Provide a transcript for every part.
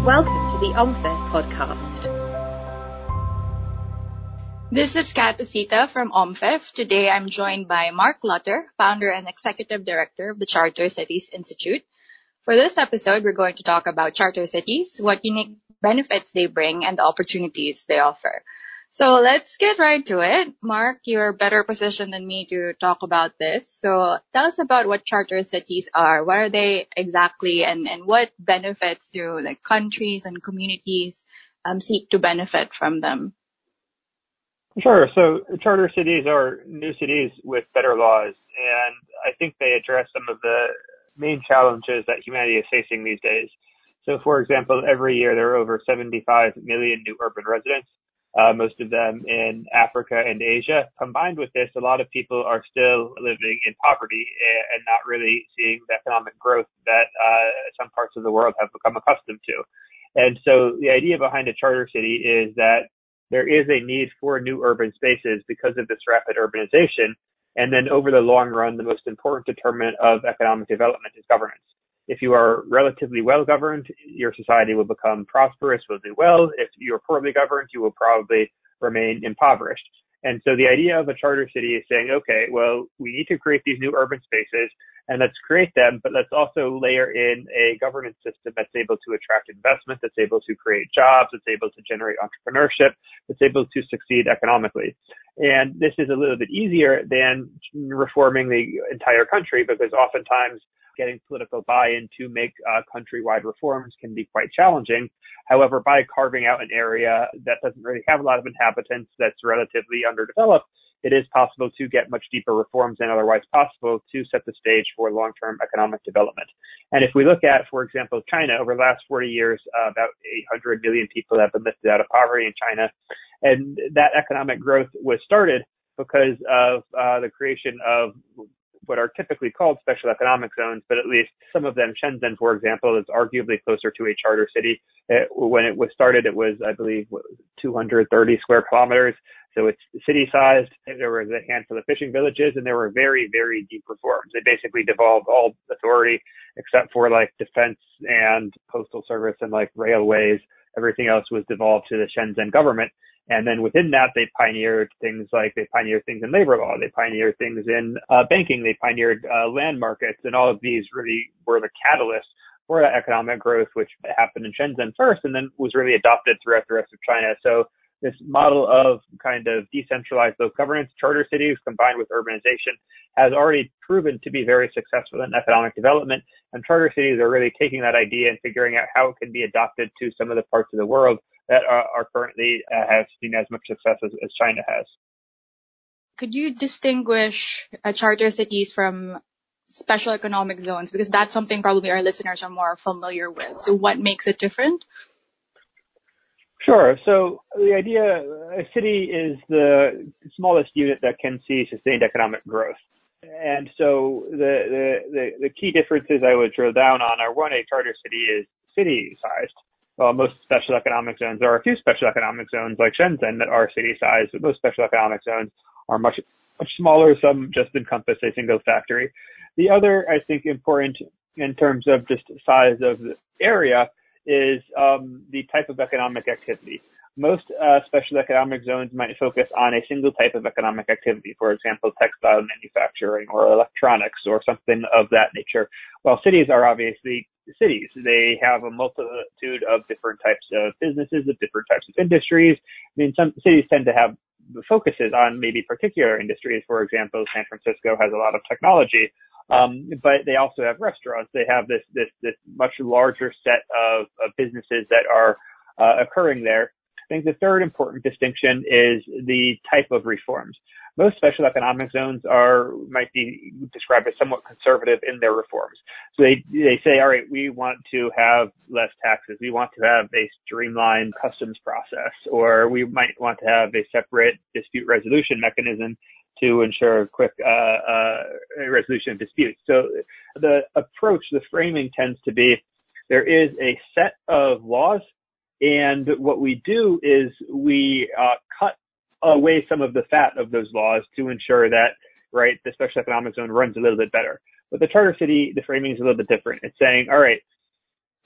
Welcome to the OMFIF podcast. This is Kat Osita from OMFIF. Today I'm joined by Mark Lutter, founder and executive director of the Charter Cities Institute. For this episode, we're going to talk about charter cities, what unique benefits they bring, and the opportunities they offer. So let's get right to it. Mark, you're better positioned than me to talk about this. So tell us about what charter cities are. What are they exactly, and what benefits do countries and communities seek to benefit from them? Sure. So charter cities are new cities with better laws, and I think they address some of the main challenges that humanity is facing these days. So, for example, every year there are over 75 million new urban residents, most of them in Africa and Asia. Combined with this, a lot of people are still living in poverty and not really seeing the economic growth that some parts of the world have become accustomed to. And so the idea behind a charter city is that there is a need for new urban spaces because of this rapid urbanization. And then over the long run, the most important determinant of economic development is governance. If you are relatively well governed, your society will become prosperous, will do well. If you are poorly governed, you will probably remain impoverished. And so the idea of a charter city is saying, okay, well, we need to create these new urban spaces and let's create them, but let's also layer in a governance system that's able to attract investment, that's able to create jobs, that's able to generate entrepreneurship, that's able to succeed economically. And this is a little bit easier than reforming the entire country because oftentimes getting political buy-in to make countrywide reforms can be quite challenging. However, by carving out an area that doesn't really have a lot of inhabitants, that's relatively underdeveloped, it is possible to get much deeper reforms than otherwise possible to set the stage for long-term economic development. And if we look at, for example, China, over the last 40 years, about 800 million people have been lifted out of poverty in China. And that economic growth was started because of the creation of what are typically called special economic zones, but at least some of them, Shenzhen, for example, is arguably closer to a charter city. When it was started, it was, I believe, 230 square kilometers. So it's city-sized. There was a handful of fishing villages, and there were very, very deep reforms. They basically devolved all authority except for defense and postal service and railways. Everything else was devolved to the Shenzhen government. And then within that, they pioneered things in labor law. They pioneered things in banking. They pioneered land markets. And all of these really were the catalyst for that economic growth, which happened in Shenzhen first and then was really adopted throughout the rest of China. So this model of kind of decentralized local governance, charter cities combined with urbanization has already proven to be very successful in economic development. And charter cities are really taking that idea and figuring out how it can be adopted to some of the parts of the world that are currently have seen as much success as China has. Could you distinguish charter cities from special economic zones? Because that's something probably our listeners are more familiar with. So what makes it different? Sure. So the idea, a city is the smallest unit that can see sustained economic growth. And so the key differences I would drill down on are, one, a charter city is city-sized. Well, most special economic zones, there are a few special economic zones like Shenzhen that are city-sized, but most special economic zones are much smaller. Some just encompass a single factory. The other, I think, important in terms of just size of the area is the type of economic activity. Most special economic zones might focus on a single type of economic activity, for example, textile manufacturing or electronics or something of that nature, while cities are obviously cities. They have a multitude of different types of businesses, of different types of industries. I mean, some cities tend to have focuses on maybe particular industries. For example, San Francisco has a lot of technology. But they also have restaurants. They have this much larger set of businesses that are occurring there. I think the third important distinction is the type of reforms. Most special economic zones might be described as somewhat conservative in their reforms. So they say, all right, we want to have less taxes. We want to have a streamlined customs process, or we might want to have a separate dispute resolution mechanism to ensure quick resolution of disputes. So the approach, the framing tends to be there is a set of laws, and what we do is we cut away some of the fat of those laws to ensure that, right, the special economic zone runs a little bit better. But the charter city, the framing is a little bit different. It's saying, all right,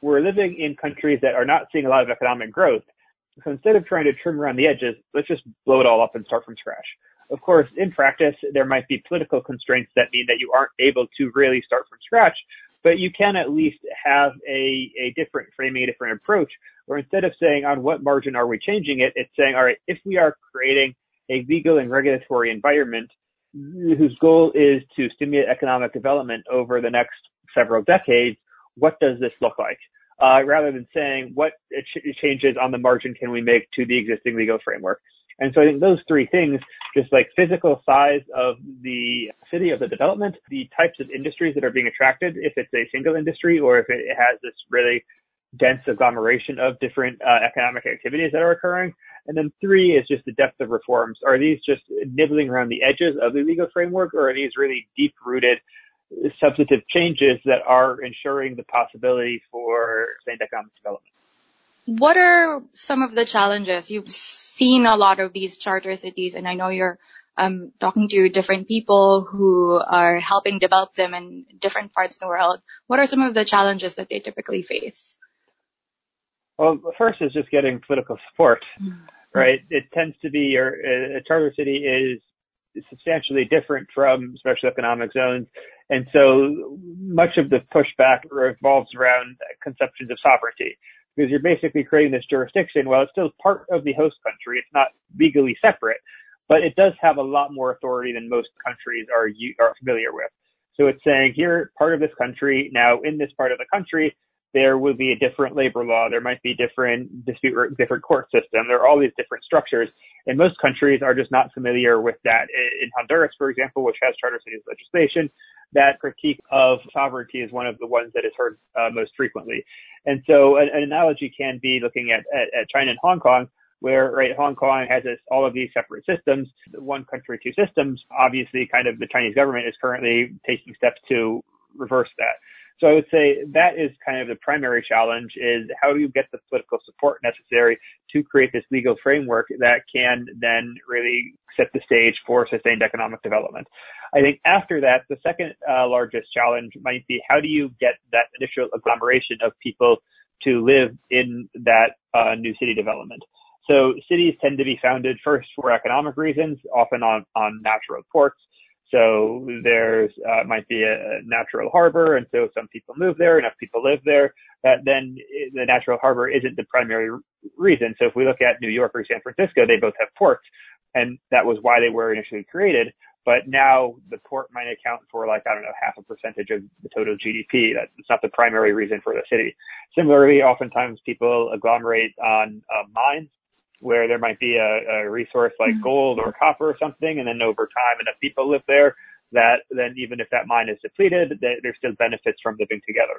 we're living in countries that are not seeing a lot of economic growth. So instead of trying to trim around the edges, let's just blow it all up and start from scratch. Of course, in practice, there might be political constraints that mean that you aren't able to really start from scratch, but you can at least have a different framing, a different approach, where instead of saying on what margin are we changing it, it's saying, all right, if we are creating a legal and regulatory environment whose goal is to stimulate economic development over the next several decades, what does this look like? Rather than saying what changes on the margin can we make to the existing legal framework. And so I think those three things, just like physical size of the city, of the development, the types of industries that are being attracted, if it's a single industry or if it has this really dense agglomeration of different economic activities that are occurring. And then three is just the depth of reforms. Are these just nibbling around the edges of the legal framework, or are these really deep-rooted substantive changes that are ensuring the possibility for sustained economic development? What are some of the challenges? You've seen a lot of these charter cities, and I know you're talking to different people who are helping develop them in different parts of the world. What are some of the challenges that they typically face? Well, first is just getting political support, right? It tends to be a charter city is substantially different from special economic zones. And so much of the pushback revolves around conceptions of sovereignty, because you're basically creating this jurisdiction. While it's still part of the host country, it's not legally separate, but it does have a lot more authority than most countries are familiar with. So it's saying here, part of this country, now in this part of the country, there will be a different labor law. There might be different court system. There are all these different structures, and most countries are just not familiar with that. In Honduras, for example, which has charter cities legislation, that critique of sovereignty is one of the ones that is heard most frequently. And so an analogy can be looking at China and Hong Kong, where, right, Hong Kong has all of these separate systems, one country, two systems. Obviously, kind of the Chinese government is currently taking steps to reverse that. So I would say that is kind of the primary challenge, is how do you get the political support necessary to create this legal framework that can then really set the stage for sustained economic development. I think after that, the second largest challenge might be how do you get that initial agglomeration of people to live in that new city development. So cities tend to be founded first for economic reasons, often on natural ports. So there's might be a natural harbor, and so some people move there, enough people live there, that then the natural harbor isn't the primary reason. So if we look at New York or San Francisco, they both have ports, and that was why they were initially created. But now the port might account for, like, I don't know, 0.5% of the total GDP. That's not the primary reason for the city. Similarly, oftentimes people agglomerate on mines, where there might be a resource like gold or copper or something, and then over time enough people live there that then even if that mine is depleted, there's still benefits from living together.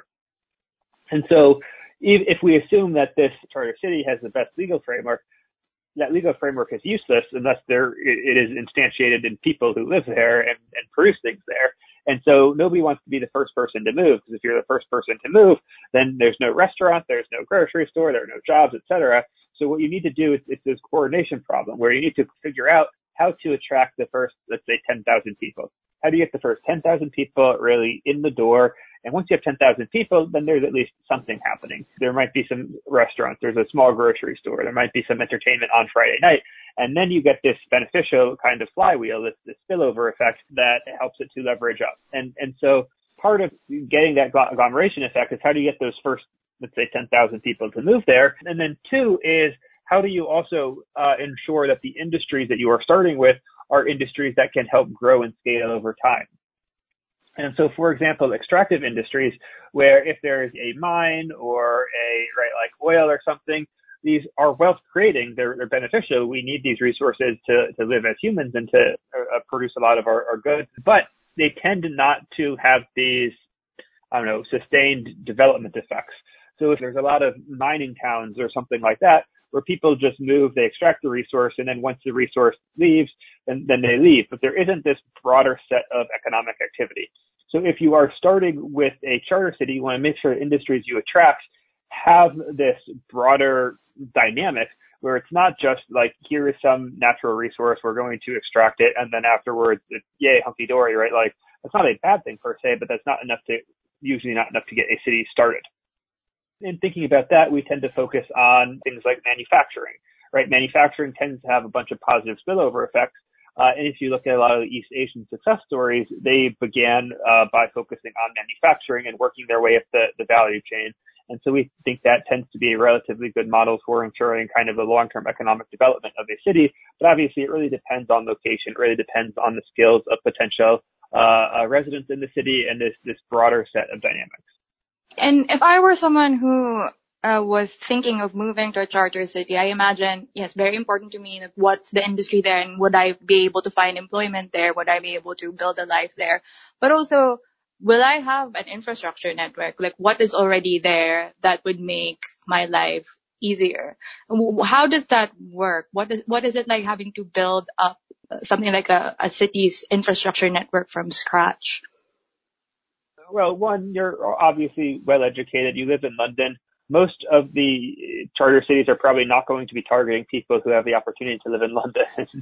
And so if we assume that this charter city has the best legal framework, that legal framework is useless unless it is instantiated in people who live there and produce things there. And so nobody wants to be the first person to move, because if you're the first person to move, then there's no restaurant, there's no grocery store, there are no jobs, etc. So what you need to do is it's this coordination problem where you need to figure out how to attract the first, let's say, 10,000 people. How do you get the first 10,000 people really in the door? And once you have 10,000 people, then there's at least something happening. There might be some restaurants, there's a small grocery store, there might be some entertainment on Friday night. And then you get this beneficial kind of flywheel, this spillover effect that helps it to leverage up. And so part of getting that agglomeration effect is how do you get those first, let's say, 10,000 people to move there? And then two is how do you also ensure that the industries that you are starting with are industries that can help grow and scale over time? And so, for example, extractive industries, where if there is a mine or like oil or something, these are wealth creating, they're beneficial. We need these resources to live as humans and to produce a lot of our goods, but they tend not to have these, sustained development effects. So if there's a lot of mining towns or something like that, where people just move, they extract the resource, and then once the resource leaves, then they leave. But there isn't this broader set of economic activity. So if you are starting with a charter city, you want to make sure industries you attract have this broader dynamic where it's not just like, here is some natural resource, we're going to extract it, and then afterwards, it's yay, hunky-dory, right? Like, that's not a bad thing per se, but that's usually not enough to get a city started. In thinking about that, we tend to focus on things like manufacturing, right? Manufacturing tends to have a bunch of positive spillover effects. And if you look at a lot of the East Asian success stories, they began by focusing on manufacturing and working their way up the value chain. And so we think that tends to be a relatively good model for ensuring kind of the long-term economic development of a city. But obviously, it really depends on location. It really depends on the skills of potential residents in the city and this broader set of dynamics. And if I were someone who was thinking of moving to a charter city, I imagine, yes, very important to me, what's the industry there and would I be able to find employment there? Would I be able to build a life there? But also, will I have an infrastructure network? Like, what is already there that would make my life easier? How does that work? What is it like having to build up something like a city's infrastructure network from scratch? Well, one, you're obviously well educated. You live in London. Most of the charter cities are probably not going to be targeting people who have the opportunity to live in London.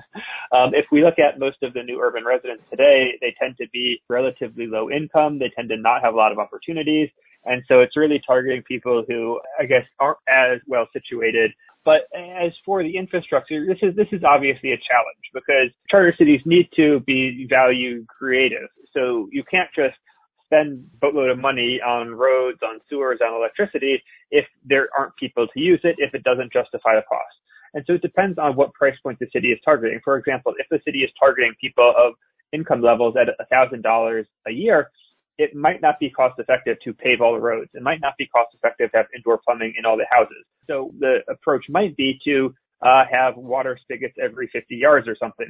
If we look at most of the new urban residents today, they tend to be relatively low income. They tend to not have a lot of opportunities. And so it's really targeting people who, I guess, aren't as well situated. But as for the infrastructure, this is obviously a challenge because charter cities need to be value creative. So you can't just spend a boatload of money on roads, on sewers, on electricity if there aren't people to use it, if it doesn't justify the cost. And so it depends on what price point the city is targeting. For example, if the city is targeting people of income levels at $1,000 a year, it might not be cost effective to pave all the roads. It might not be cost effective to have indoor plumbing in all the houses. So the approach might be to have water spigots every 50 yards or something,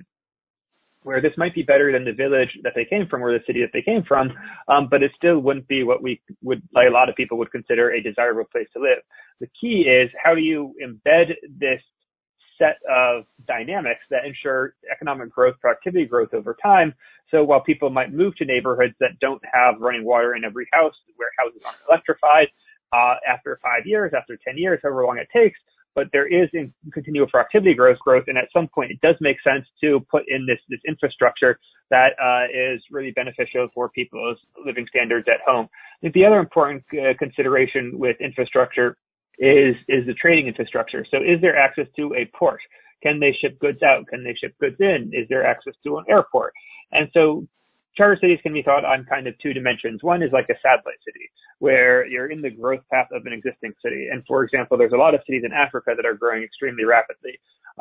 where this might be better than the village that they came from or the city that they came from, but it still wouldn't be what we would, like a lot of people would consider a desirable place to live. The key is, how do you embed this set of dynamics that ensure economic growth, productivity growth over time? So while people might move to neighborhoods that don't have running water in every house, where houses aren't electrified, after 5 years, after 10 years, however long it takes, but there is continual productivity growth, and at some point it does make sense to put in this infrastructure that is really beneficial for people's living standards at home. I think the other important consideration with infrastructure is the trading infrastructure. So is there access to a port? Can they ship goods out? Can they ship goods in? Is there access to an airport? And so charter cities can be thought on kind of two dimensions. One is like a satellite city, where you're in the growth path of an existing city. And for example, there's a lot of cities in Africa that are growing extremely rapidly.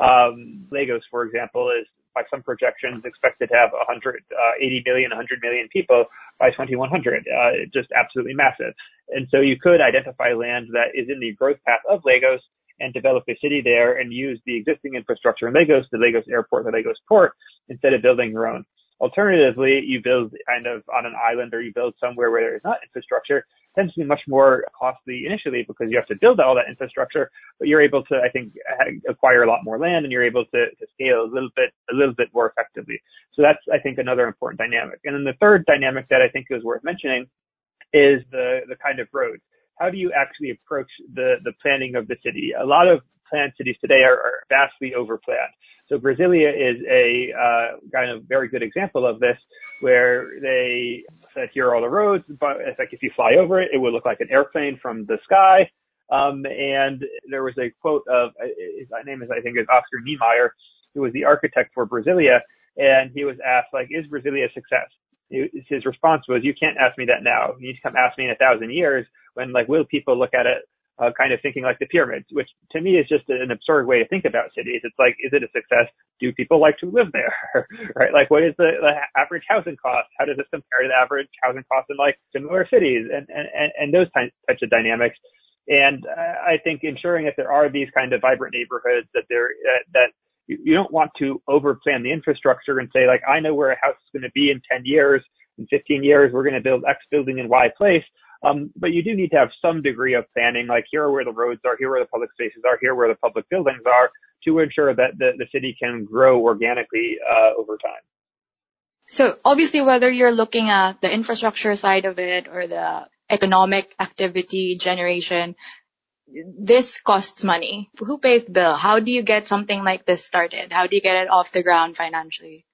Lagos, for example, is by some projections expected to have 180 million, 100 million people by 2100. Just absolutely massive. And so you could identify land that is in the growth path of Lagos and develop a city there and use the existing infrastructure in Lagos, the Lagos airport, the Lagos port, instead of building your own. Alternatively, you build kind of on an island, or you build somewhere where there is not infrastructure. It tends to be much more costly initially because you have to build all that infrastructure, but you're able to, I think, acquire a lot more land, and you're able to scale a little bit more effectively. So that's, I think, another important dynamic. And then the third dynamic that I think is worth mentioning is the kind of roads. How do you actually approach the planning of the city? A lot of planned cities today are vastly overplanned. So Brasilia is a kind of very good example of this, where they said, here are all the roads, but it's like if you fly over it, it would look like an airplane from the sky. And there was a quote of, his name is, I think, is Oscar Niemeyer, who was the architect for Brasilia, and he was asked, like, is Brasilia a success? His response was, you can't ask me that now. You need to come ask me in 1,000 years when, like, will people look at it kind of thinking like the pyramids, which to me is just an absurd way to think about cities. It's like, is it a success? Do people like to live there? Right? Like, what is the average housing cost? How does this compare to the average housing cost in like similar cities and those types of dynamics? And I think ensuring that there are these kind of vibrant neighborhoods, that you don't want to overplan the infrastructure and say, like, I know where a house is going to be in 10 years, in 15 years, we're going to build X building in Y place. But you do need to have some degree of planning, like here are where the roads are, here are where the public spaces are, here are where the public buildings are, to ensure that the city can grow organically over time. So obviously, whether you're looking at the infrastructure side of it or the economic activity generation, this costs money. Who pays the bill? How do you get something like this started? How do you get it off the ground financially?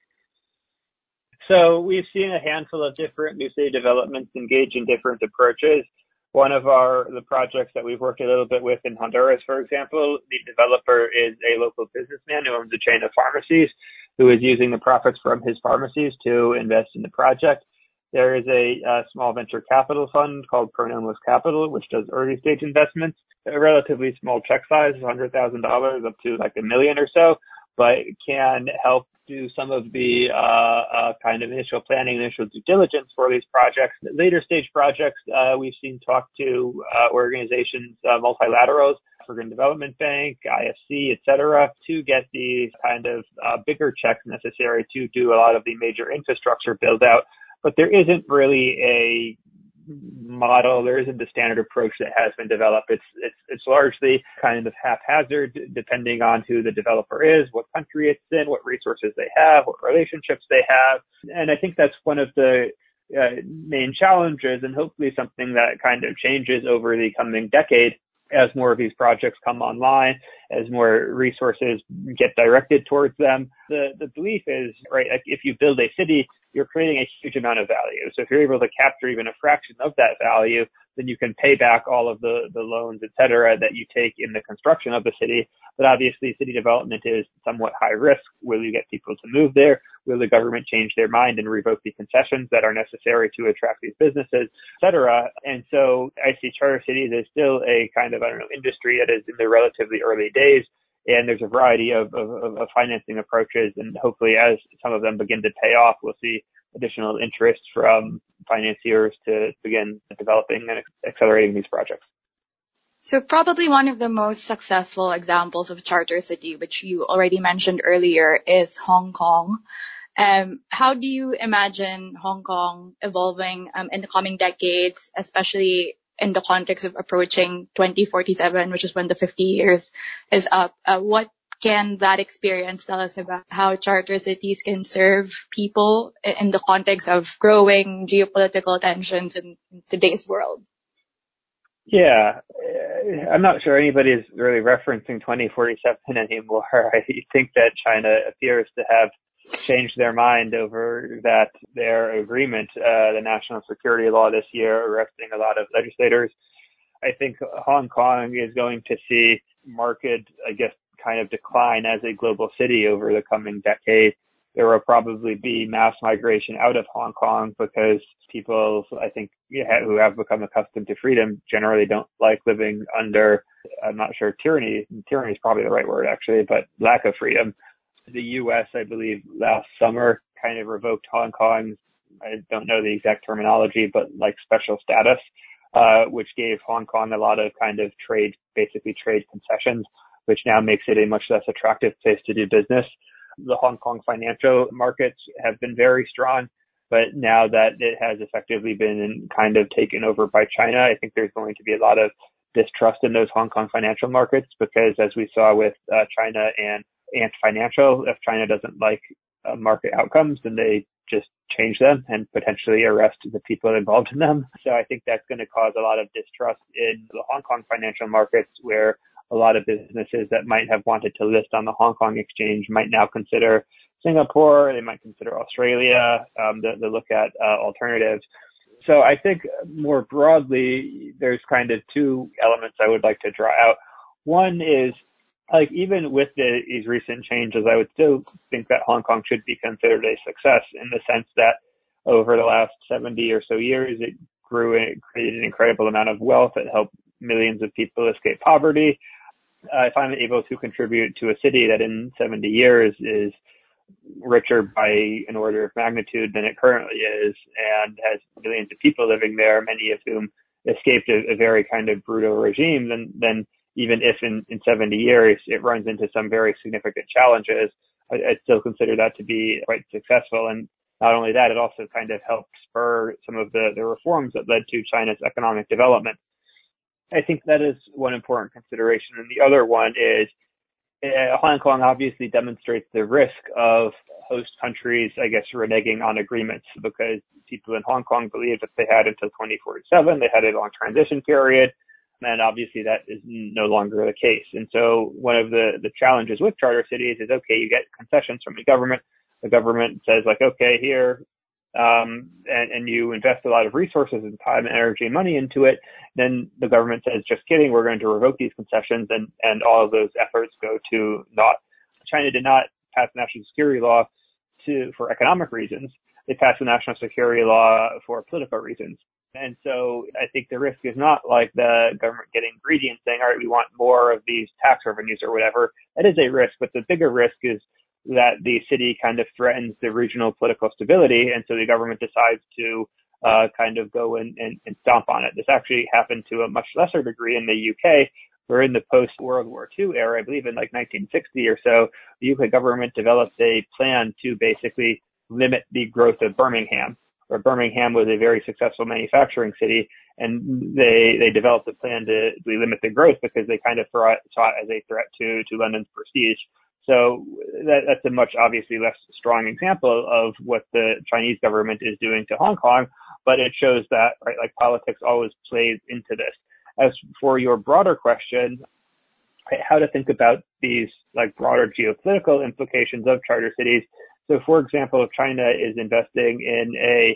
So we've seen a handful of different new city developments engage in different approaches. One of the projects that we've worked a little bit with in Honduras, for example, the developer is a local businessman who owns a chain of pharmacies who is using the profits from his pharmacies to invest in the project. There is a small venture capital fund called Pronomos Capital, which does early stage investments, a relatively small check size, $100,000 up to like $1 million or so, but can help do some of the kind of initial planning, initial due diligence for these projects. Later stage projects, we've seen talk to organizations, multilaterals, African Development Bank, IFC, et cetera, to get these kind of bigger checks necessary to do a lot of the major infrastructure build out. But there isn't really a model. There isn't a standard approach that has been developed. It's largely kind of haphazard, depending on who the developer is, what country it's in, what resources they have, what relationships they have. And I think that's one of the main challenges, and hopefully something that kind of changes over the coming decade as more of these projects come online, as more resources get directed towards them. The belief is, right, like if you build a city, you're creating a huge amount of value. So if you're able to capture even a fraction of that value, then you can pay back all of the loans, et cetera, that you take in the construction of the city. But obviously city development is somewhat high risk. Will you get people to move there? Will the government change their mind and revoke the concessions that are necessary to attract these businesses, et cetera? And so I see charter cities as still a kind of, industry that is in the relatively early days. And there's a variety of financing approaches. And hopefully as some of them begin to pay off, we'll see additional interest from financiers to begin developing and accelerating these projects. So probably one of the most successful examples of charter city, which you already mentioned earlier, is Hong Kong. How do you imagine Hong Kong evolving in the coming decades, especially in the context of approaching 2047, which is when the 50 years is up? What can that experience tell us about how charter cities can serve people in the context of growing geopolitical tensions in today's world? Yeah, I'm not sure anybody is really referencing 2047 anymore. I think that China appears to have changed their mind over their agreement, the national security law this year, arresting a lot of legislators. I think Hong Kong is going to see market, kind of decline as a global city over the coming decade. There will probably be mass migration out of Hong Kong because people, I think, who have become accustomed to freedom generally don't like living under, I'm not sure, tyranny. Tyranny is probably the right word, actually, but lack of freedom. The U.S., I believe, last summer kind of revoked Hong Kong's, I don't know the exact terminology, but like special status, which gave Hong Kong a lot of kind of trade concessions, which now makes it a much less attractive place to do business. The Hong Kong financial markets have been very strong, but now that it has effectively been kind of taken over by China, I think there's going to be a lot of distrust in those Hong Kong financial markets because, as we saw with China and Ant Financial, if China doesn't like market outcomes, then they just change them and potentially arrest the people involved in them. So I think that's going to cause a lot of distrust in the Hong Kong financial markets, where a lot of businesses that might have wanted to list on the Hong Kong exchange might now consider Singapore, they might consider Australia, they look at alternatives. So I think more broadly, there's kind of two elements I would like to draw out. One is, even with these recent changes, I would still think that Hong Kong should be considered a success in the sense that over the last 70 or so years, it grew and created an incredible amount of wealth. It helped millions of people escape poverty. If I'm able to contribute to a city that in 70 years is richer by an order of magnitude than it currently is and has millions of people living there, many of whom escaped a very kind of brutal regime, then even if in 70 years it runs into some very significant challenges, I'd still consider that to be quite successful. And not only that, it also kind of helped spur some of the reforms that led to China's economic development. I think that is one important consideration. And the other one is Hong Kong obviously demonstrates the risk of host countries, reneging on agreements, because people in Hong Kong believe that they had until 2047, they had a long transition period, and obviously that is no longer the case. And so one of the challenges with charter cities is, okay, you get concessions from the government. The government says okay, here, and you invest a lot of resources and time, energy, and money into it, then the government says, just kidding, we're going to revoke these concessions, and all of those efforts go to naught. China did not pass a national security law for economic reasons. They passed a national security law for political reasons. And so I think the risk is not like the government getting greedy and saying, all right, we want more of these tax revenues or whatever. That is a risk, but the bigger risk is that the city kind of threatens the regional political stability, and so the government decides to kind of go and stomp on it. This actually happened to a much lesser degree in the UK, where in the post-World War II era, I believe in like 1960 or so, the UK government developed a plan to basically limit the growth of Birmingham, where Birmingham was a very successful manufacturing city, and they developed a plan to limit the growth because they kind of saw it as a threat to London's prestige. So that's a much obviously less strong example of what the Chinese government is doing to Hong Kong, but it shows that, right, like politics always plays into this. As for your broader question, how to think about these like broader geopolitical implications of charter cities. So for example, if China is investing in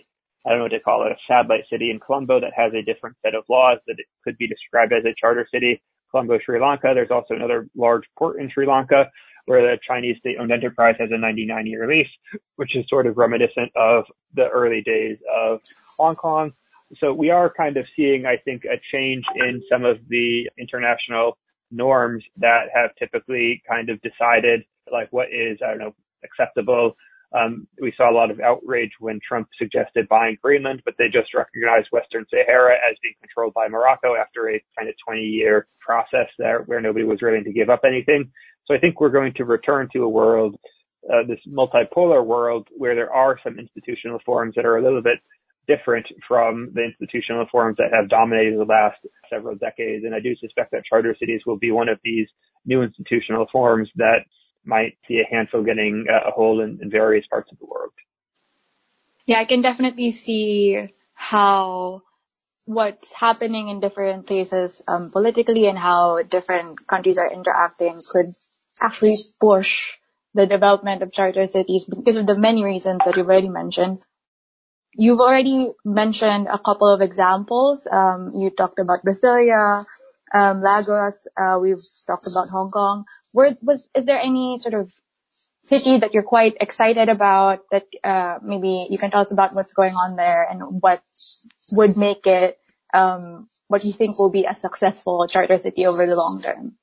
I don't know what to call it, a satellite city in Colombo that has a different set of laws that it could be described as a charter city, Colombo, Sri Lanka. There's also another large port in Sri Lanka where the Chinese state-owned enterprise has a 99-year lease, which is sort of reminiscent of the early days of Hong Kong. So we are kind of seeing, I think, a change in some of the international norms that have typically kind of decided like what is, I don't know, acceptable. We saw a lot of outrage when Trump suggested buying Greenland, but they just recognized Western Sahara as being controlled by Morocco after a kind of 20-year process there where nobody was willing to give up anything. So I think we're going to return to a world, this multipolar world, where there are some institutional forms that are a little bit different from the institutional forms that have dominated the last several decades. And I do suspect that charter cities will be one of these new institutional forms that might see a handful getting a hold in various parts of the world. Yeah, I can definitely see how what's happening in different places politically and how different countries are interacting could actually push the development of charter cities because of the many reasons that you've already mentioned. You've already mentioned a couple of examples. You talked about Brasilia, Lagos. We've talked about Hong Kong. Is there any sort of city that you're quite excited about that maybe you can tell us about what's going on there and what would make it what you think will be a successful charter city over the long term?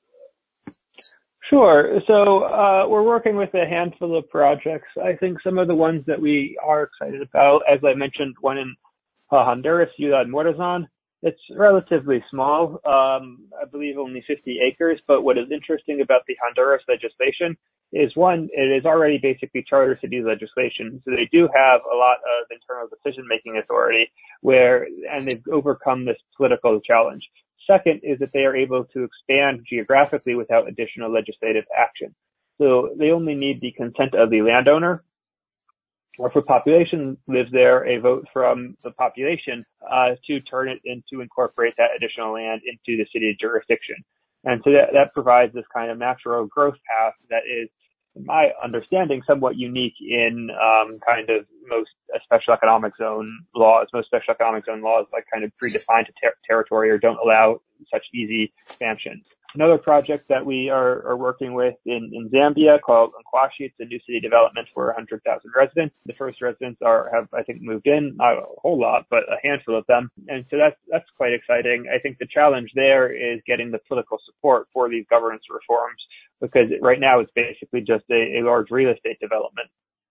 Sure. So we're working with a handful of projects. I think some of the ones that we are excited about, as I mentioned, one in Honduras, Ciudad Morazan. It's relatively small, I believe only 50 acres, but what is interesting about the Honduras legislation is, one, it is already basically charter city legislation, so they do have a lot of internal decision-making authority and they've overcome this political challenge. Second is that they are able to expand geographically without additional legislative action. So they only need the consent of the landowner, or if a population lives there, a vote from the population to turn it into incorporate that additional land into the city's jurisdiction. And so that provides this kind of natural growth path that is, in my understanding, somewhat unique in kind of most special economic zone laws. Most special economic zone laws like kind of predefine to territory or don't allow such easy expansion. Another project that we are working with in Zambia called Nkwashi. It's a new city development for 100,000 residents. The first residents have, I think, moved in, not a whole lot, but a handful of them. And so that's quite exciting. I think the challenge there is getting the political support for these governance reforms, because right now it's basically just a large real estate development.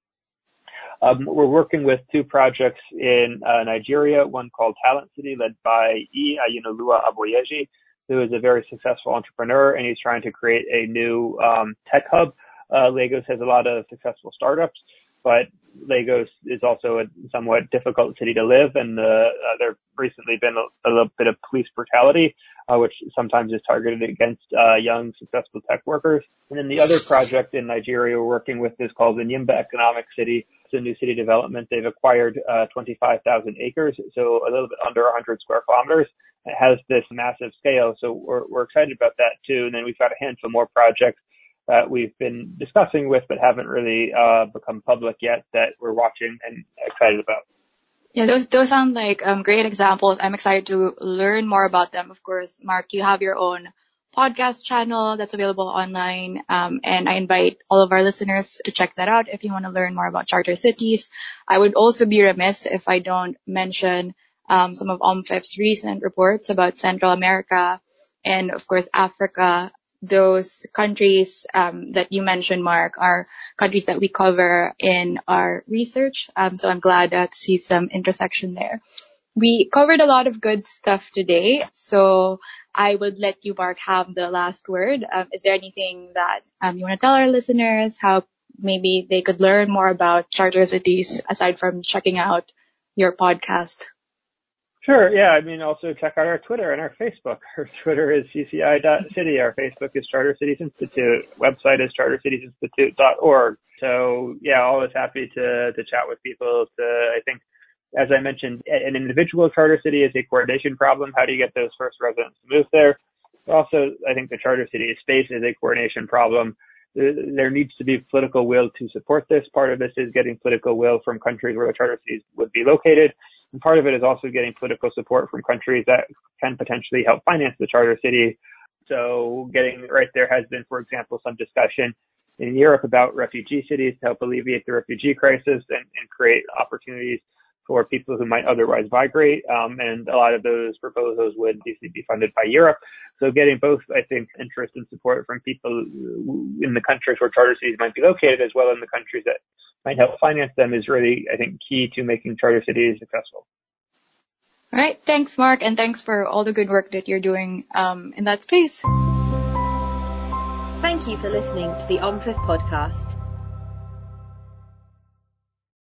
We're working with two projects in Nigeria, one called Talent City, led by Ayinoluwa Aboyeji, who is a very successful entrepreneur, and he's trying to create a new tech hub. Lagos has a lot of successful startups, but Lagos is also a somewhat difficult city to live, and there's recently been a little bit of police brutality, which sometimes is targeted against young, successful tech workers. And then the other project in Nigeria we're working with is called the Nyimba Economic City. It's a new city development. They've acquired 25,000 acres, so a little bit under 100 square kilometers. It has this massive scale, so we're excited about that too. And then we've got a handful more projects that we've been discussing with but haven't really become public yet that we're watching and excited about. Yeah, those sound like great examples. I'm excited to learn more about them. Of course, Mark, you have your own podcast channel that's available online, and I invite all of our listeners to check that out if you want to learn more about charter cities. I would also be remiss if I don't mention some of OMFIF's recent reports about Central America and, of course, Africa. Those countries that you mentioned, Mark, are countries that we cover in our research. So I'm glad to see some intersection there. We covered a lot of good stuff today, so I would let you, Mark, have the last word. Is there anything that you want to tell our listeners, how maybe they could learn more about charter cities aside from checking out your podcast? Sure, yeah. I mean, also check out our Twitter and our Facebook. Our Twitter is cci.city. Our Facebook is Charter Cities Institute. Website is chartercitiesinstitute.org. So, yeah, always happy to chat with people. I think, as I mentioned, an individual charter city is a coordination problem. How do you get those first residents to move there? Also, I think the charter city space is a coordination problem. There needs to be political will to support this. Part of this is getting political will from countries where the charter cities would be located. And part of it is also getting political support from countries that can potentially help finance the charter city. So getting right there has been, for example, some discussion in Europe about refugee cities to help alleviate the refugee crisis and create opportunities for people who might otherwise migrate. And a lot of those proposals would easily be funded by Europe. So getting both, I think, interest and support from people in the countries where charter cities might be located, as well as in the countries that might help finance them, is really, I think, key to making charter cities successful. All right. Thanks, Mark, and thanks for all the good work that you're doing in that space. Thank you for listening to the OMFIF podcast.